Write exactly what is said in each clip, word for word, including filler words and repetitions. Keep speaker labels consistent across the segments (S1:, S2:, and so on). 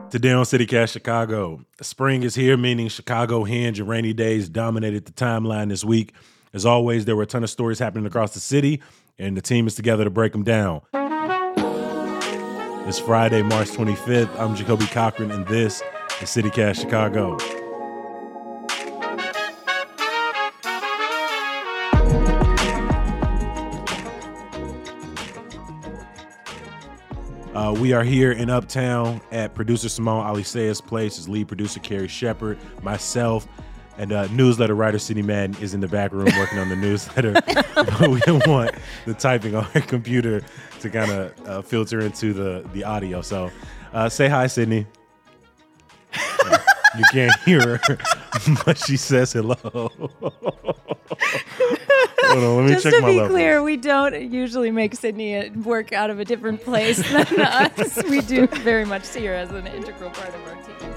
S1: Today on CityCast Chicago, spring is here, meaning Chicago hinge and rainy days dominated the timeline this week. As always, there were a ton of stories happening across the city, and the team is together to break them down. It's Friday, March twenty-fifth. I'm Jacoby Cochran, and this is CityCast Chicago. Uh, we are here in Uptown at producer Simone Alicea's place. His lead producer, Carrie Shepard, myself, and uh, newsletter writer Sidney Madden is in the back room working on the newsletter. But we don't want the typing on her computer to kind of uh, filter into the, the audio. So uh, say hi, Sidney. Uh, you can't hear her, but she says hello. Hold on, let me
S2: Just
S1: check
S2: to
S1: my
S2: be
S1: levels.
S2: clear, we don't usually make Sydney work out of a different place than us. We do very much see her as an integral part of our team.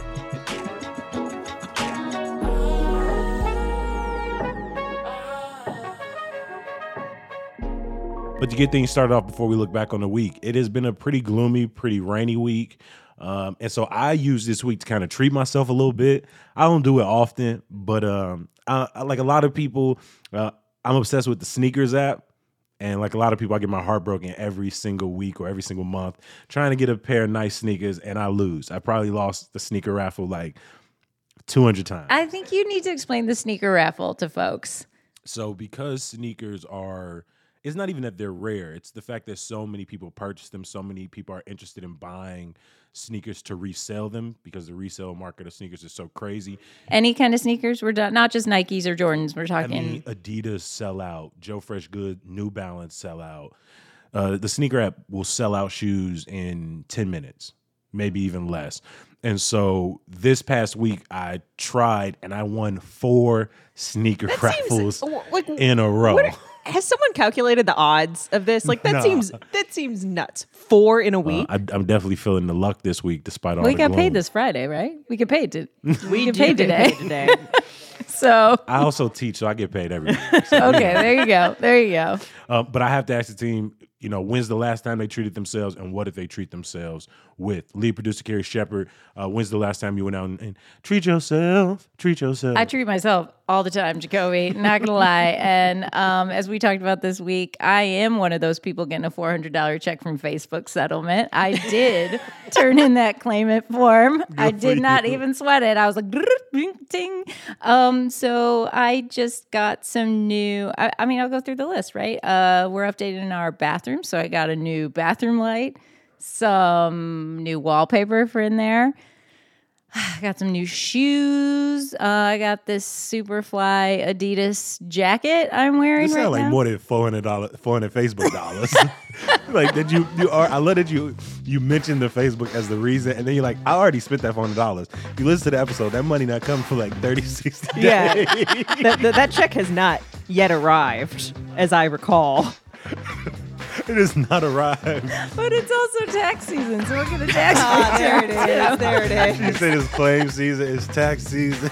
S1: But to get things started off before we look back on the week, it has been a pretty gloomy, pretty rainy week. Um, and so I use this week to kind of treat myself a little bit. I don't do it often, but um, I, I, like a lot of people, uh, I'm obsessed with the sneakers app. And like a lot of people, I get my heart broken every single week or every single month trying to get a pair of nice sneakers, and I lose. I probably lost the sneaker raffle like two hundred times.
S2: I think you need to explain the sneaker raffle to folks.
S1: So because sneakers are, it's not even that they're rare. It's the fact that so many people purchase them. So many people are interested in buying sneakers to resell them because the resale market of sneakers is so crazy.
S2: Any kind of sneakers, we're done, not just Nikes or Jordans. We're talking.
S1: I mean, Adidas sell out, Joe Fresh Good, New Balance sell out. Uh, the sneaker app will sell out shoes in ten minutes, maybe even less. And so this past week, I tried and I won four sneaker
S3: That
S1: raffles
S3: seems, like,
S1: in a row.
S3: what are- has someone calculated the odds of this? Like that
S1: Nah.
S3: seems that seems nuts. Four in a
S1: Uh,
S3: week.
S1: I, I'm definitely feeling the luck this week, despite all
S2: we
S1: the
S2: got
S1: gloom.
S2: paid this Friday, right? We get paid to.
S3: we
S2: get
S3: do
S2: paid
S3: get
S2: today.
S3: paid today.
S2: So
S1: I also teach, so I get paid every week. So,
S2: okay, there you go. There you go.
S1: Uh, but I have to ask the team, you know, when's the last time they treated themselves and what did they treat themselves with? Lead producer Carrie Shepard, uh, when's the last time you went out and, and treat yourself, treat yourself?
S2: I treat myself all the time, Jacoby, not gonna lie. And um, as we talked about this week, I am one of those people getting a four hundred dollars check from Facebook settlement. I did turn in that claimant form. I did not
S1: you.
S2: even sweat it. I was like, ding, ding. Um, so I just got some new, I, I mean, I'll go through the list, right? Uh, we're updating our bathroom. So I got a new bathroom light, some new wallpaper for in there. I got some new shoes. Uh, I got this Superfly Adidas jacket I'm wearing
S1: This
S2: right
S1: sounds like
S2: now.
S1: more than four hundred dollars, four hundred Facebook dollars. Like that you, you are. I love that you you mentioned the Facebook as the reason, and then you're like, I already spent that four hundred dollars. You listen to the episode, that money not coming for like thirty, sixty days.
S3: Yeah, that, that, that check has not yet arrived, as I recall.
S1: It has not arrived.
S2: But it's also tax season, so we're going to tax
S3: Ah, there
S2: return,
S3: it is.
S2: too.
S3: There it
S1: You
S3: is.
S1: said it's claim season, it's tax season.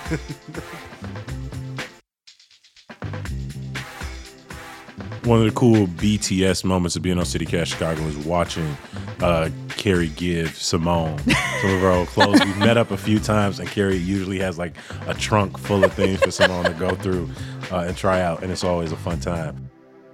S1: One of the cool B T S moments of being on CityCast Chicago is watching uh, Carrie give Simone some of her old clothes. We've met up a few times, and Carrie usually has like a trunk full of things for Simone to go through uh, and try out, and it's always a fun time.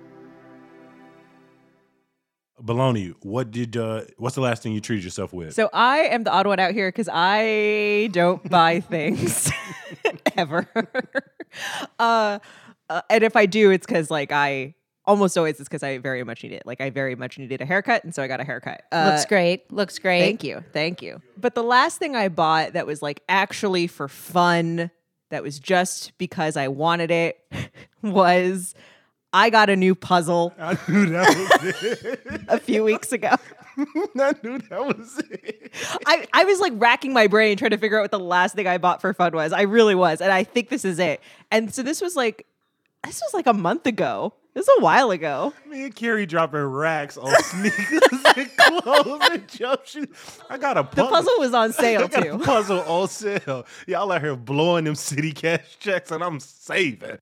S1: Baloney, what did uh, what's the last thing you treated yourself with?
S3: So I am the odd one out here because I don't buy things ever. uh, uh, and if I do, it's because like I almost always it's because I very much need it. Like I very much needed a haircut, and so I got a haircut. Uh,
S2: Looks great. Looks great.
S3: Thank you. Thank you. But the last thing I bought that was like actually for fun, that was just because I wanted it, was I got a new puzzle
S1: I knew that was it.
S3: a few weeks ago.
S1: I knew that was it.
S3: I, I was like racking my brain trying to figure out what the last thing I bought for fun was. I really was. And I think this is it. And so this was like, this was like a month ago. This was a while ago.
S1: Me and Carrie dropping racks on sneakers and clothes and jump shoes. I got a
S3: The
S1: puzzle.
S3: puzzle was on sale
S1: I got a
S3: too.
S1: puzzle on sale. Y'all out here blowing them city cash checks, and I'm saving.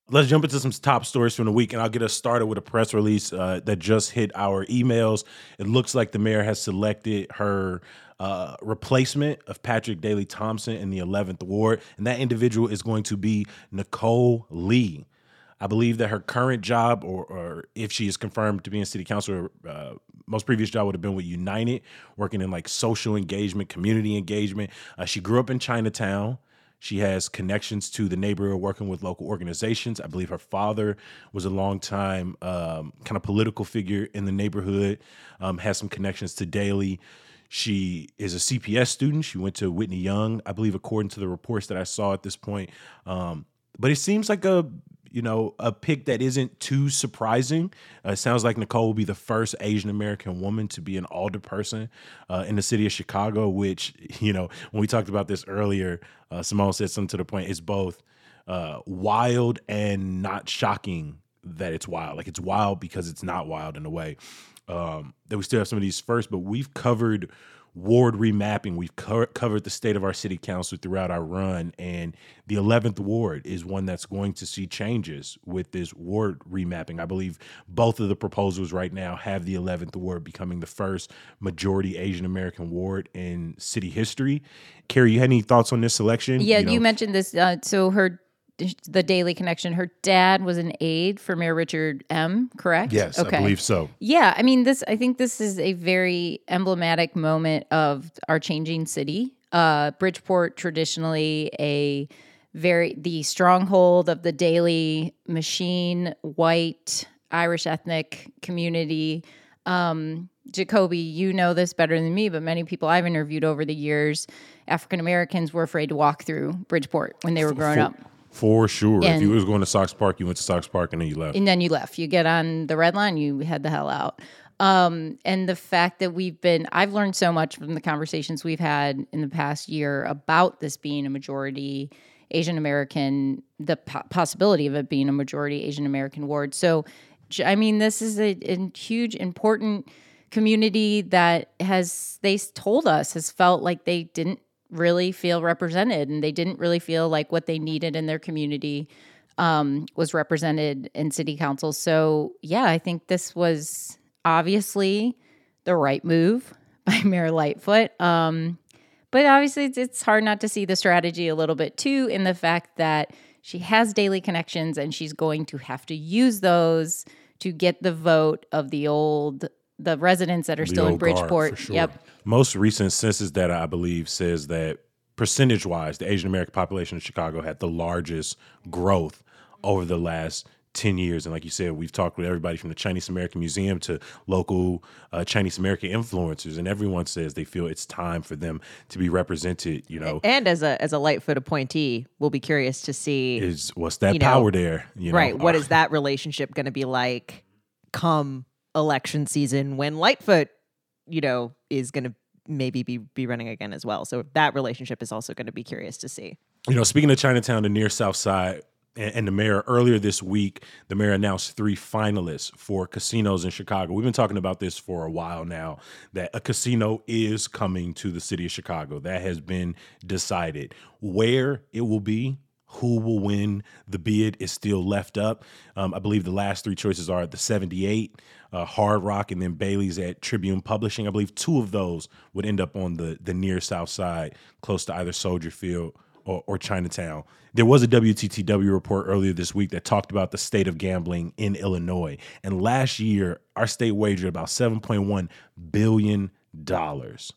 S1: let's jump into some top stories from the week, and I'll get us started with a press release uh, that just hit our emails. It looks like the mayor has selected her uh, replacement of Patrick Daley Thompson in the eleventh ward, and that individual is going to be Nicole Lee. I believe that her current job, or, or if she is confirmed to be in city council, uh, most previous job would have been with United, working in like social engagement, community engagement. Uh, she grew up in Chinatown. She has connections to the neighborhood, working with local organizations. I believe her father was a longtime um, kind of political figure in the neighborhood, um, has some connections to Daley. She is a C P S student. She went to Whitney Young, I believe, according to the reports that I saw at this point. Um, but it seems like a you know, a pick that isn't too surprising. Uh, it sounds like Nicole will be the first Asian American woman to be an alderperson uh, in the city of Chicago, which, you know, when we talked about this earlier, uh, Simone said something to the point, it's both uh, wild and not shocking that it's wild. Like, it's wild because it's not wild in a way. Um, that we still have some of these first, but we've covered ward remapping. We've co- covered the state of our city council throughout our run, and the eleventh ward is one that's going to see changes with this ward remapping. I believe both of the proposals right now have the eleventh ward becoming the first majority Asian American ward in city history. Carrie, you had any thoughts on this selection?
S2: Yeah,
S1: you, know?
S2: you mentioned this. Uh, so her, the Daley connection, her dad was an aide for Mayor Richard M., correct?
S1: Yes,
S2: okay.
S1: I believe so.
S2: Yeah, I mean, this. I think this is a very emblematic moment of our changing city. Uh, Bridgeport, traditionally a very the stronghold of the Daley machine, white Irish ethnic community. Um, Jacoby, you know this better than me, but many people I've interviewed over the years, African Americans were afraid to walk through Bridgeport when they were growing
S1: for,
S2: up.
S1: For sure.
S2: And,
S1: if you was going to Sox Park, you went to Sox Park and then you left.
S2: And then you left. You get on the red line, you head the hell out. Um, and the fact that we've been, I've learned so much from the conversations we've had in the past year about this being a majority Asian American, the po- possibility of it being a majority Asian American ward. So, I mean, this is a, a huge, important community that has, they told us, has felt like they didn't really feel represented, and they didn't really feel like what they needed in their community um, was represented in city council. So, yeah, I think this was obviously the right move by Mayor Lightfoot. Um, but obviously, it's, it's hard not to see the strategy a little bit, too, in the fact that she has Daley connections, and she's going to have to use those to get the vote of the old, the residents that are
S1: The
S2: still in
S1: old guard,
S2: Bridgeport.
S1: for sure.
S2: Yep.
S1: Most recent census data, I believe, says that percentage-wise, the Asian American population of Chicago had the largest growth over the last ten years. And like you said, we've talked with everybody from the Chinese American Museum to local uh, Chinese American influencers, and everyone says they feel it's time for them to be represented, you know.
S3: And as a as a Lightfoot appointee, we'll be curious to see
S1: Is what's that
S3: you know,
S1: power there? You know?
S3: right. What is that relationship going to be like come election season when Lightfoot, you know, is going to maybe be, be running again as well. So that relationship is also going to be curious to see.
S1: You know, speaking of Chinatown, the near South Side, and, and the mayor, earlier this week, the mayor announced three finalists for casinos in Chicago. We've been talking about this for a while now, that a casino is coming to the city of Chicago. That has been decided. Where it will be, who will win the bid is still left up. Um, I believe the last three choices are the seventy-eight, uh, Hard Rock, and then Bailey's at Tribune Publishing. I believe two of those would end up on the, the near South Side, close to either Soldier Field or, or Chinatown. There was a W T T W report earlier this week that talked about the state of gambling in Illinois. And last year, our state wagered about seven point one billion dollars.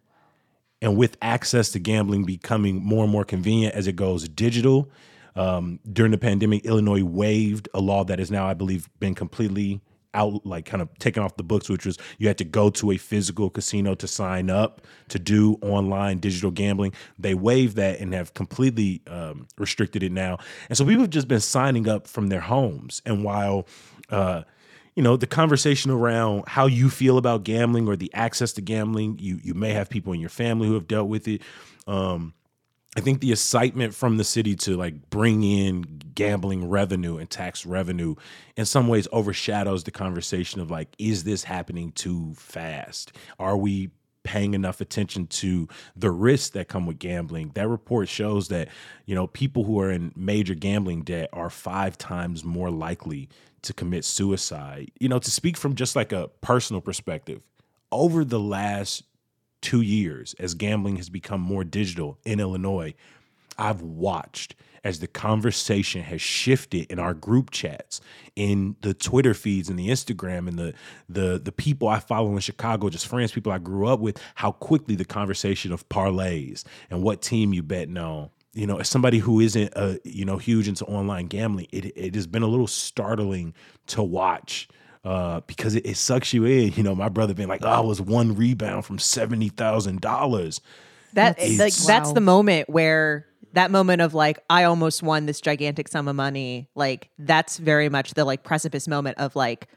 S1: And with access to gambling becoming more and more convenient as it goes digital, um, during the pandemic, Illinois waived a law that has now, I believe, been completely out, like kind of taken off the books, which was you had to go to a physical casino to sign up to do online digital gambling. They waived that and have completely um, restricted it now. And so people have just been signing up from their homes. And while uh, you know, the conversation around how you feel about gambling or the access to gambling, you you may have people in your family who have dealt with it. Um, I think the excitement from the city to like bring in gambling revenue and tax revenue in some ways overshadows the conversation of like, is this happening too fast? Are we paying enough attention to the risks that come with gambling. That report shows that, you know, people who are in major gambling debt are five times more likely to commit suicide. You know, to speak from just like a personal perspective, over the last two years, as gambling has become more digital in Illinois, I've watched as the conversation has shifted in our group chats, in the Twitter feeds and the Instagram and the the the people I follow in Chicago, just friends, people I grew up with, how quickly the conversation of parlays and what team you betting on. You know, as somebody who isn't uh, you know, huge into online gambling, it it has been a little startling to watch. Uh, because it, it sucks you in. You know, my brother being like, "Oh, I was one rebound from seventy thousand dollars."
S3: That
S2: That's-
S3: like
S2: wow.
S3: that's the moment where that moment of like, I almost won this gigantic sum of money. Like, that's very much the like precipice moment of like,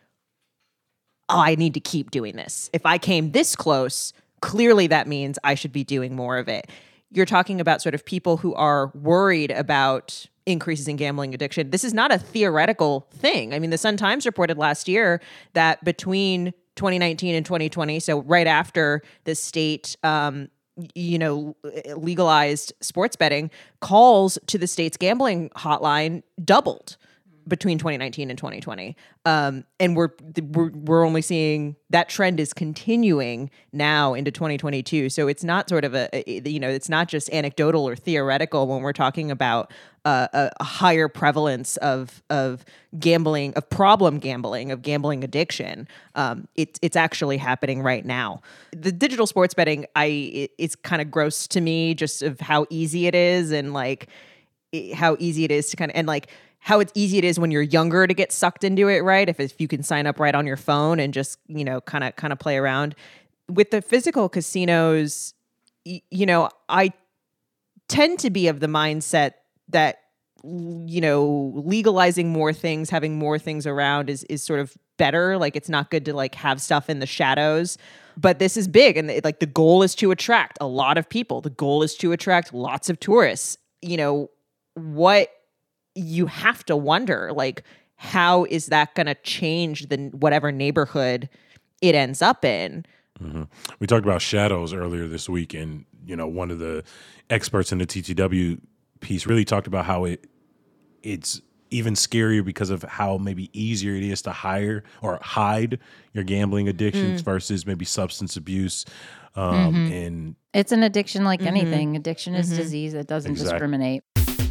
S3: oh, I need to keep doing this. If I came this close, clearly that means I should be doing more of it. You're talking about sort of people who are worried about increases in gambling addiction. This is not a theoretical thing. I mean, the Sun-Times reported last year that between twenty nineteen and twenty twenty, so right after the state, um, you know, legalized sports betting, calls to the state's gambling hotline doubled between twenty nineteen and twenty twenty. Um, and we're, we're we're only seeing that trend is continuing now into twenty twenty-two. So it's not sort of a, a you know, it's not just anecdotal or theoretical when we're talking about uh, a, a higher prevalence of of gambling, of problem gambling, of gambling addiction. Um, it's it's actually happening right now. The digital sports betting, I it, it's kind of gross to me, just of how easy it is, and like it, how easy it is to kind of and like. how it's easy it is when you're younger to get sucked into it, right? If if you can sign up right on your phone and just, you know, kind of kind of play around. With the physical casinos, y- you know, I tend to be of the mindset that, you know, legalizing more things, having more things around is is sort of better. Like, it's not good to like have stuff in the shadows. But this is big, and like the goal is to attract a lot of people. The goal is to attract lots of tourists. You know, what you have to wonder, like, how is that going to change the whatever neighborhood it ends up in?
S1: Mm-hmm. We talked about shadows earlier this week, and you know, one of the experts in the T T W piece really talked about how it it's even scarier because of how maybe easier it is to hire or hide your gambling addictions mm. versus maybe substance abuse. Um, mm-hmm. And
S2: it's an addiction like mm-hmm. anything. Addiction is mm-hmm. disease. It doesn't exactly. discriminate.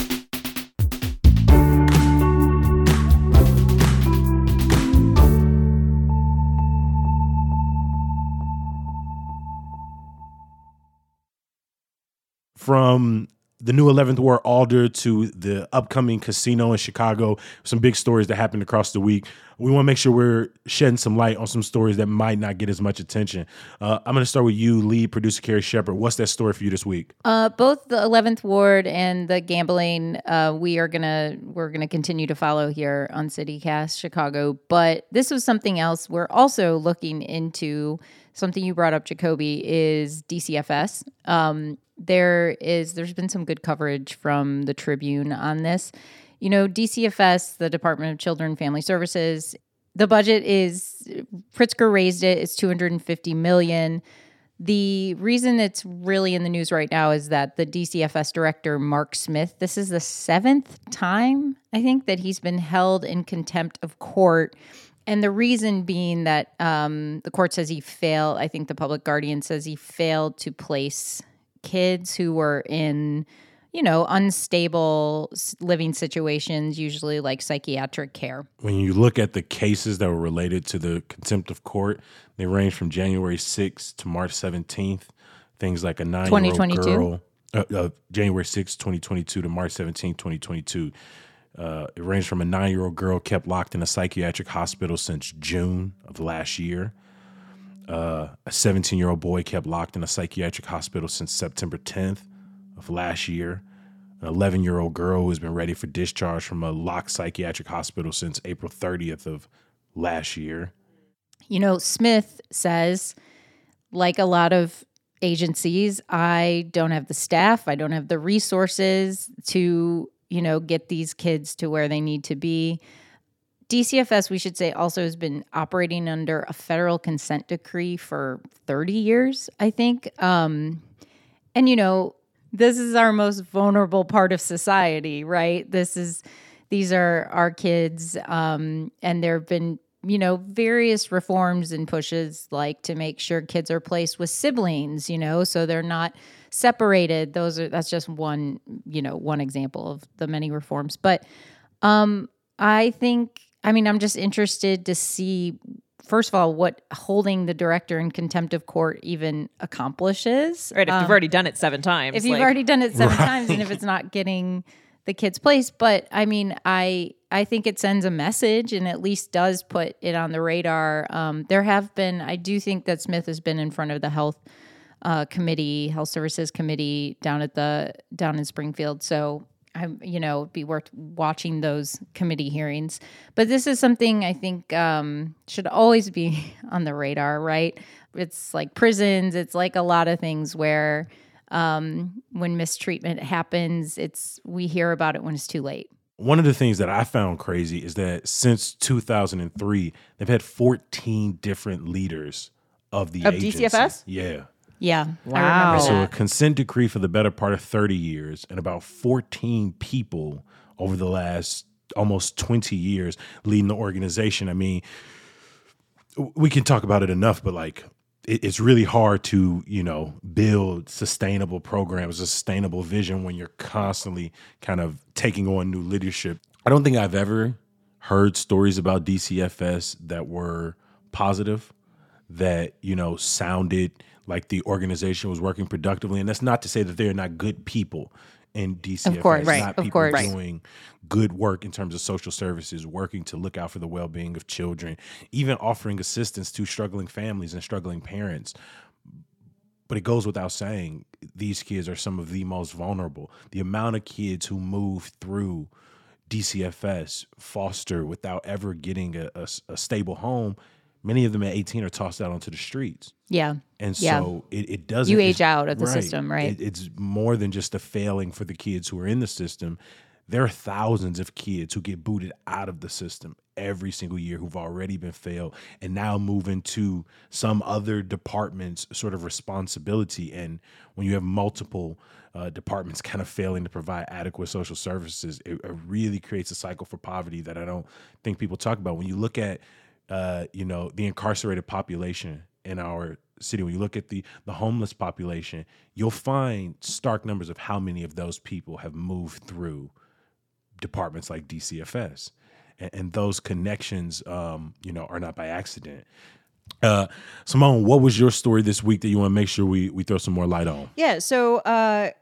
S1: From the new eleventh Ward Alder to the upcoming casino in Chicago, some big stories that happened across the week. We want to make sure we're shedding some light on some stories that might not get as much attention. Uh, I'm going to start with you, lead producer Carrie Shepard. What's that story for you this week?
S2: Uh, both the eleventh Ward and the gambling, uh, we are gonna we're gonna continue to follow here on CityCast Chicago. But this was something else. We're also looking into something you brought up, Jacoby, is D C F S. Um, There is, there's been some good coverage from the Tribune on this. You know, D C F S, the Department of Children and Family Services, the budget is, Pritzker raised it, it's two hundred fifty million dollars. The reason it's really in the news right now is that the D C F S director, Mark Smith, this is the seventh time, I think, that he's been held in contempt of court. And the reason being that um, the court says he failed, I think the public guardian says he failed to place kids who were in, you know, unstable living situations, usually like psychiatric care.
S1: When you look at the cases that were related to the contempt of court, they range from January sixth to March seventeenth. Things like a nine-year-old girl, uh, uh, January sixth, twenty twenty-two to March seventeenth, twenty twenty-two. Uh, it ranged from a nine-year-old girl kept locked in a psychiatric hospital since June of last year. Uh, a seventeen-year-old boy kept locked in a psychiatric hospital since September tenth of last year. An eleven-year-old girl who has been ready for discharge from a locked psychiatric hospital since April thirtieth of last year.
S2: You know, Smith says, like a lot of agencies, I don't have the staff, I don't have the resources to, you know, get these kids to where they need to be. D C F S, we should say, also has been operating under a federal consent decree for thirty years, I think. Um, and, you know, this is our most vulnerable part of society, right? This is, these are our kids. Um, and there have been, you know, various reforms and pushes like to make sure kids are placed with siblings, you know, so they're not separated. Those are, that's just one, you know, one example of the many reforms. But um, I think, I mean, I'm just interested to see, first of all, what holding the director in contempt of court even accomplishes.
S3: Right, if
S2: Um,
S3: you've already done it seven times.
S2: if you've
S3: like-
S2: already done it seven
S1: Right.
S2: times and if it's not getting the kid's place. But I mean, I I think it sends a message and at least does put it on the radar. Um, there have been, I do think that Smith has been in front of the health uh, committee, health services committee down at the down in Springfield. So I'm, you know, it'd be worth watching those committee hearings. But this is something I think um, should always be on the radar, right? It's like prisons. It's like a lot of things where um, when mistreatment happens, it's we hear about it when it's too late.
S1: One of the things that I found crazy is that since two thousand three, they've had fourteen different leaders of the
S3: Of
S1: agency.
S3: D C F S?
S1: Yeah.
S2: Yeah, I
S3: Wow.
S2: remember
S1: So a
S2: that.
S1: consent decree for the better part of thirty years and about fourteen people over the last almost twenty years leading the organization. I mean, w- we can talk about it enough, but like it, it's really hard to, you know, build sustainable programs, a sustainable vision when you're constantly kind of taking on new leadership. I don't think I've ever heard stories about D C F S that were positive, that, you know, sounded like the organization was working productively. And that's not to say that they're not good people in D C F S.
S2: Of course,
S3: right,
S1: Not
S2: of
S1: people
S2: course. Right.
S1: doing good work in terms of social services, working to look out for the well-being of children, even offering assistance to struggling families and struggling parents. But it goes without saying, these kids are some of the most vulnerable. The amount of kids who move through D C F S, foster, without ever getting a, a, a stable home, many of them at eighteen are tossed out onto the streets.
S2: Yeah.
S1: And
S2: Yeah.
S1: so it, it doesn't.
S2: You age
S1: it's-
S2: out of the system, right?
S1: It, it's more than just a failing for the kids who are in the system. There are thousands of kids who get booted out of the system every single year who've already been failed and now move into some other department's sort of responsibility. And when you have multiple uh, departments kind of failing to provide adequate social services, it, it really creates a cycle for poverty that I don't think people talk about. When you look at, uh, you know, the incarcerated population in our city, when you look at the the homeless population, you'll find stark numbers of how many of those people have moved through departments like D C F S, and, and those connections, um, you know, are not by accident. Uh, Simone, what was your story this week that you want to make sure we we throw some more light on?
S3: Yeah. So uh,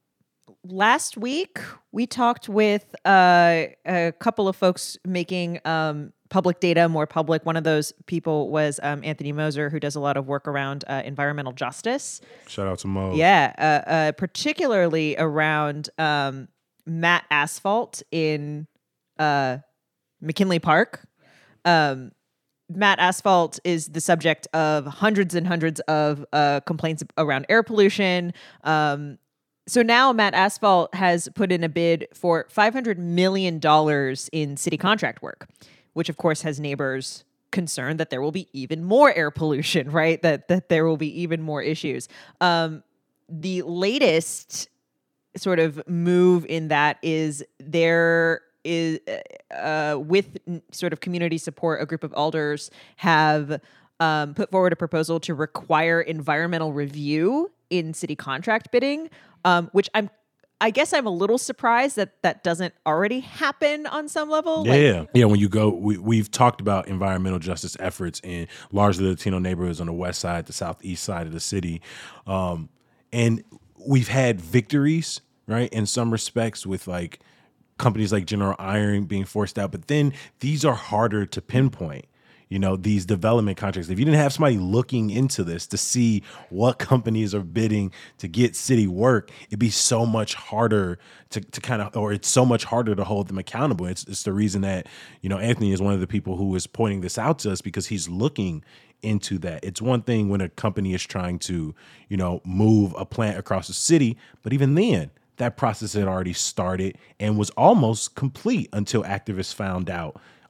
S3: last week we talked with uh, a couple of folks making um, public data more public. One of those people was um, Anthony Moser, who does a lot of work around uh, environmental justice.
S1: Shout out to Mo.
S3: Yeah, uh, uh, particularly around um, Matt Asphalt in uh, McKinley Park. Um, Matt Asphalt is the subject of hundreds and hundreds of uh, complaints around air pollution. Um, so now Matt Asphalt has put in a bid for five hundred million dollars in city contract work, which of course has neighbors concerned that there will be even more air pollution, right? That that there will be even more issues. Um, the latest sort of move in that is there is uh, with n- sort of community support, a group of alders have um, put forward a proposal to require environmental review in city contract bidding, um, which I'm I guess I'm a little surprised that that doesn't already happen on some level. Like,
S1: Yeah, yeah. When you go, we, we've talked about environmental justice efforts in largely Latino neighborhoods on the west side, the southeast side of the city, um, and we've had victories, right, in some respects with like companies like General Iron being forced out. But then these are harder to pinpoint. You know, these development contracts. If you didn't have somebody looking into this to see what companies are bidding to get city work, it'd be so much harder to, to kind of, or it's so much harder to hold them accountable. It's, it's the reason that, you know, Anthony is one of the people who is pointing this out to us because he's looking into that. It's one thing when a company is trying to, you know, move a plant across the city, but even then, that process had already started and was almost complete until activists found out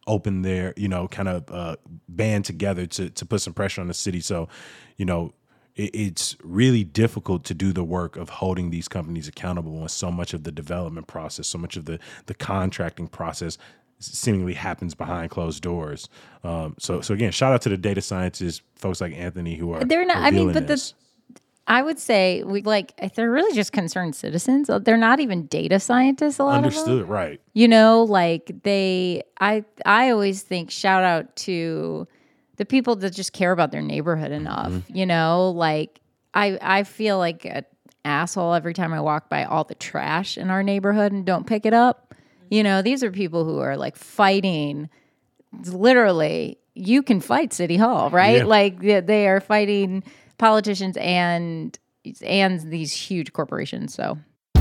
S1: open their, you know, kind of uh, band together to to put some pressure on the city. So, you know, it, it's really difficult to do the work of holding these companies accountable when so much of the development process, so much of the the contracting process seemingly happens behind closed doors. Um, so, so again, shout out to the data scientists, folks like Anthony, who are
S2: They're not. I mean, but
S1: this.
S2: the. I would say we like they're really just concerned citizens. They're not even data scientists. A lot
S1: Understood,
S2: of them.
S1: right?
S2: You know, like they. I I always think shout out to the people that just care about their neighborhood enough. Mm-hmm. You know, like I I feel like an asshole every time I walk by all the trash in our neighborhood and don't pick it up. You know, these are people who are like fighting. Literally, you can fight City Hall, right?
S1: Yeah.
S2: Like they, they are fighting politicians and and these huge corporations. So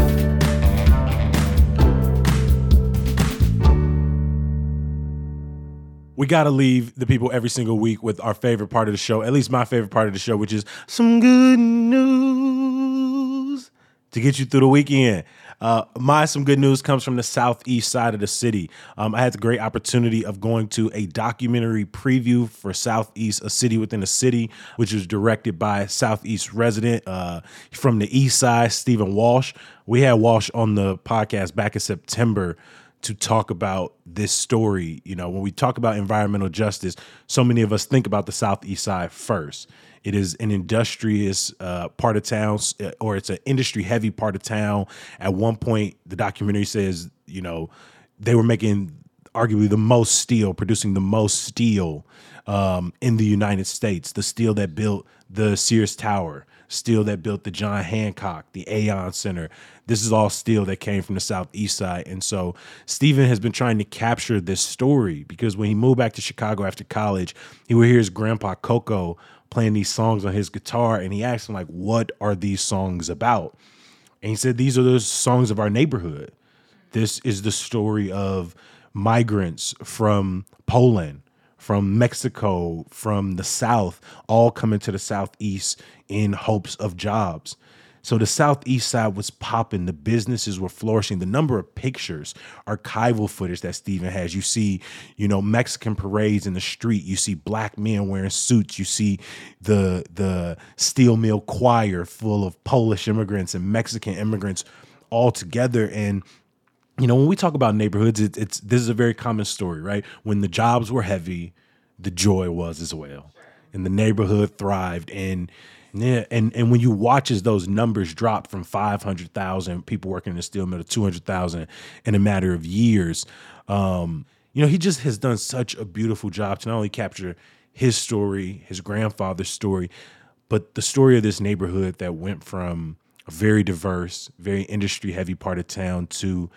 S1: we got to leave the people every single week with our favorite part of the show, at least my favorite part of the show, which is some good news to get you through the weekend. Uh, my some good news comes from the southeast side of the city. Um, I had the great opportunity of going to a documentary preview for Southeast, a city within a city, which was directed by a Southeast resident uh, from the east side, Stephen Walsh. We had Walsh on the podcast back in September to talk about this story. You know, when we talk about environmental justice, so many of us think about the southeast side first. It is an industrious uh, part of town, or it's an industry-heavy part of town. At one point, the documentary says, you know, they were making arguably the most steel, producing the most steel um, in the United States. The steel that built the Sears Tower, steel that built the John Hancock, the Aon Center. This is all steel that came from the southeast side. And so Stephen has been trying to capture this story because when he moved back to Chicago after college, he would hear his grandpa Coco playing these songs on his guitar, and he asked him, like, what are these songs about? And he said, these are the songs of our neighborhood. This is the story of migrants from Poland, from Mexico, from the South, all coming to the Southeast in hopes of jobs. So the Southeast side was popping. The businesses were flourishing. The number of pictures, archival footage that Stephen has. You see, you know, Mexican parades in the street. You see black men wearing suits. You see the the steel mill choir full of Polish immigrants and Mexican immigrants all together. And you know, when we talk about neighborhoods, it, it's this is a very common story, right? When the jobs were heavy, the joy was as well, and the neighborhood thrived. And yeah, and and when you watch as those numbers drop from five hundred thousand people working in the steel mill to two hundred thousand in a matter of years, um, you know, he just has done such a beautiful job to not only capture his story, his grandfather's story, but the story of this neighborhood that went from a very diverse, very industry-heavy part of town to,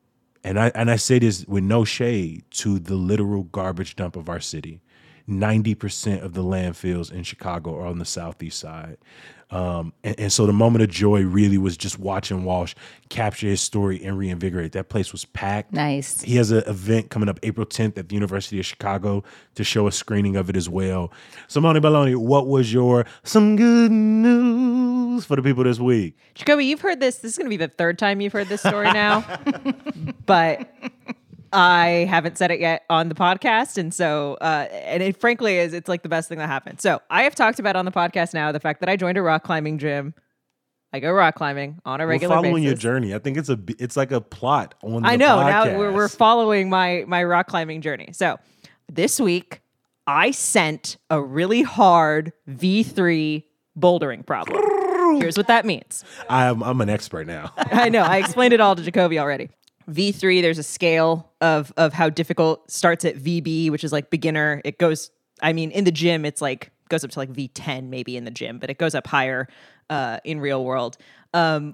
S1: and I and I say this with no shade, to the literal garbage dump of our city. ninety percent of the landfills in Chicago are on the southeast side. Um, and, and so the moment of joy really was just watching Walsh capture his story and reinvigorate. That place was packed.
S2: Nice.
S1: He has an event coming up April tenth at the University of Chicago to show a screening of it as well. Simone Belloni, what was your some good news for the people this week?
S3: Jacoby, you've heard this. This is going to be the third time you've heard this story now. But I haven't said it yet on the podcast. And so, uh, and it frankly is, it's like the best thing that happened. So I have talked about on the podcast now the fact that I joined a rock climbing gym. I go rock climbing on a regular
S1: we're following
S3: basis.
S1: your journey. I think it's a, it's like a plot on the
S3: I know.
S1: podcast.
S3: Now we're, we're following my, my rock climbing journey. So this week I sent a really hard V three bouldering problem. Here's what that means.
S1: I'm, I'm an expert now.
S3: I know. I explained it all to Jacoby already. V three, there's a scale of of how difficult. Starts at V B, which is like beginner. It goes, I mean, in the gym, it's like goes up to like V ten maybe in the gym, but it goes up higher uh, in real world. Um,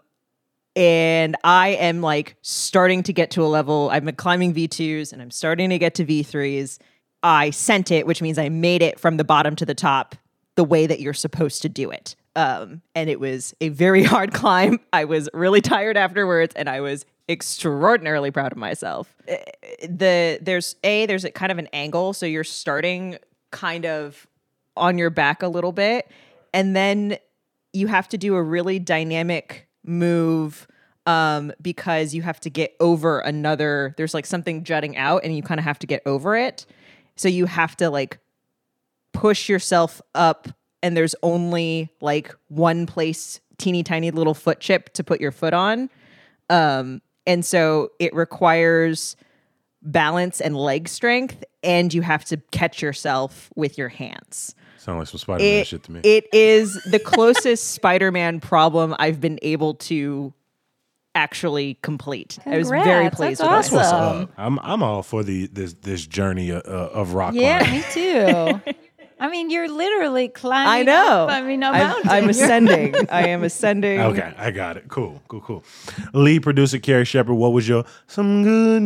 S3: and I am like starting to get to a level. I've been climbing V twos and I'm starting to get to V threes. I sent it, which means I made it from the bottom to the top the way that you're supposed to do it. Um, and it was a very hard climb. I was really tired afterwards, and I was extraordinarily proud of myself. The there's a there's a kind of an angle, so you're starting kind of on your back a little bit, and then you have to do a really dynamic move um, because you have to get over another, there's like something jutting out and you kind of have to get over it. So you have to like push yourself up and there's only like one place, teeny tiny little foot chip to put your foot on. Um, and so it requires balance and leg strength, and you have to catch yourself with your hands.
S1: Sound like some Spider-Man
S3: It,
S1: shit to me.
S3: it is the closest Spider-Man problem I've been able to actually complete. I was very
S2: Congrats,
S3: pleased
S2: that's
S3: with
S2: awesome.
S3: myself.
S1: What's up? I'm I'm all for the this this journey uh, of rock
S2: Yeah,
S1: climbing.
S2: me too. I mean, you're literally climbing.
S3: I know.
S2: Up, I mean, a
S3: I'm,
S2: mountain.
S3: I'm
S2: You're-
S3: ascending. I am ascending.
S1: Okay, I got it. Cool, cool, cool. Lead producer Carrie Shepard, what was your some good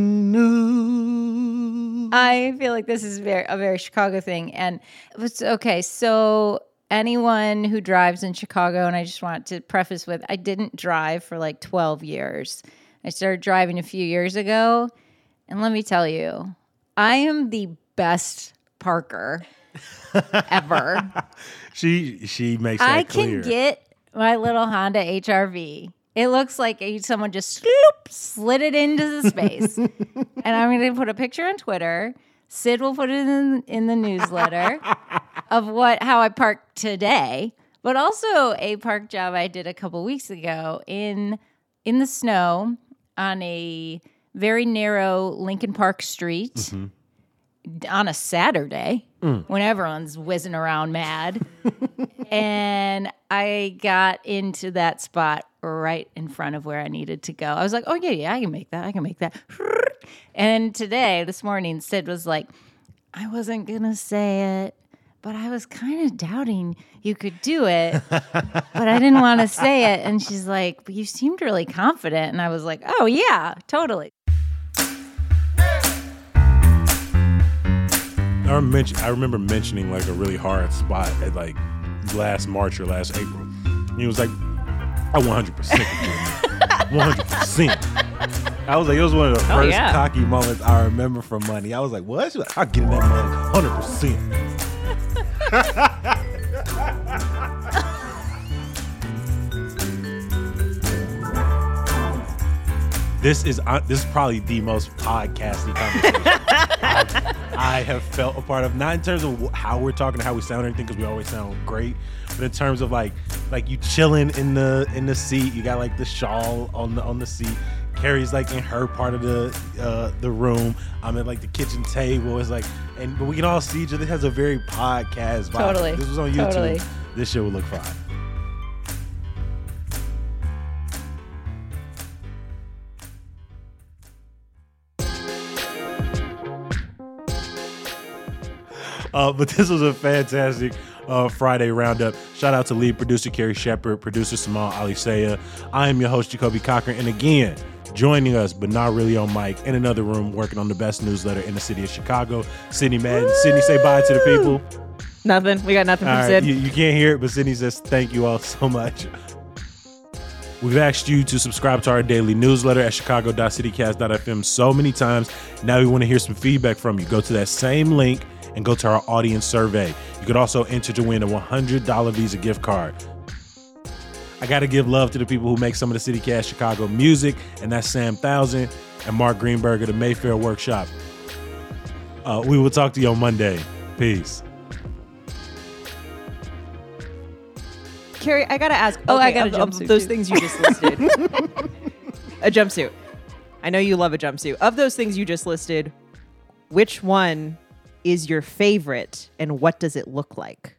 S1: news?
S2: I feel like this is very a very Chicago thing, and it's okay. So anyone who drives in Chicago, and I just want to preface with, I didn't drive for like twelve years. I started driving a few years ago, and let me tell you, I am the best parker ever.
S1: She she makes that
S2: I
S1: clear.
S2: can get my little Honda H R V. It looks like a- someone just sloop, slid it into the space. And I'm going to put a picture on Twitter. Sid will put it in, in the newsletter of what how I parked today, but also a park job I did a couple weeks ago in in the snow on a very narrow Lincoln Park street
S1: Mm-hmm.
S2: on a Saturday
S1: Mm.
S2: when everyone's whizzing around mad. And I got into that spot right in front of where I needed to go. I was like, oh, yeah, yeah, I can make that. I can make that. And today, this morning, Sid was like, I wasn't going to say it, but I was kind of doubting you could do it, but I didn't want to say it. And she's like, but you seemed really confident. And I was like, oh, yeah, totally.
S1: I remember, I remember mentioning like a really hard spot at like last March or last April. And he was like, I one hundred percent can do it. one hundred percent. I was like, it was one of the
S3: Oh,
S1: first
S3: yeah.
S1: cocky moments I remember from Money. I was like, what? She's like, I'll get in that mug one hundred percent. This is uh, this is probably the most podcasty conversation I've, I have felt a part of. Not in terms of wh- how we're talking, how we sound, or anything, because we always sound great, but in terms of like like you chilling in the in the seat. You got like the shawl on the on the seat. Carrie's like in her part of the uh, the room. I'm at like the kitchen table. It's like, and but we can all see each other. It has a very podcast vibe.
S2: Totally.
S1: If this was on YouTube,
S2: Totally.
S1: this shit would look fine. Uh, but this was a fantastic uh, Friday roundup. Shout out to lead producer Carrie Shepard, producer Samal Alisaya. I am your host, Jacoby Cochran. And again, joining us, but not really on mic, in another room working on the best newsletter in the city of Chicago, Sydney Madden. Sydney, say bye to the people.
S3: Nothing. We got nothing
S1: All
S3: from
S1: right,
S3: Sid.
S1: you, you can't hear it, but Sydney says thank you all so much. We've asked you to subscribe to our daily newsletter at chicago dot citycast dot f m so many times. Now we want to hear some feedback from you. Go to that same link and go to our audience survey. You could also enter to win a one hundred dollars Visa gift card. I got to give love to the people who make some of the CityCast Chicago music, and that's Sam Thousand and Mark Greenberg of the Mayfair Workshop. Uh, we will talk to you on Monday. Peace.
S3: Carrie, I gotta ask.
S2: Oh, I
S3: okay,
S2: got a
S3: of, of
S2: jumpsuit,
S3: those
S2: too.
S3: things you just listed. A jumpsuit. I know you love a jumpsuit. Of those things you just listed, which one is your favorite, and what does it look like?